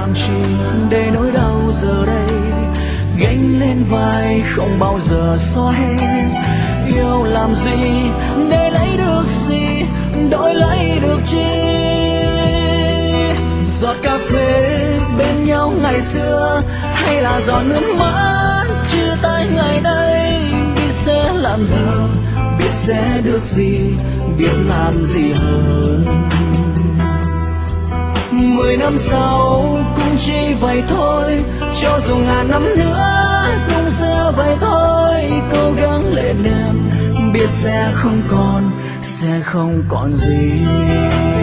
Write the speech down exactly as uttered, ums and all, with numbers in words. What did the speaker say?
làm chi để nỗi đau giờ đây gánh lên vai không bao giờ xóa hết. Yêu làm gì để lấy được gì, đổi lấy được chi? Giọt cà phê bên nhau ngày xưa, hay là giọt nước mắt chia tay ngày đây? Biết sẽ làm gì, biết sẽ được gì, biết làm gì hơn. Mười năm sau cũng chỉ vậy thôi, cho dù ngàn năm nữa cũng sẽ vậy thôi. Cố gắng lên em, biết sẽ không còn, sẽ không còn gì.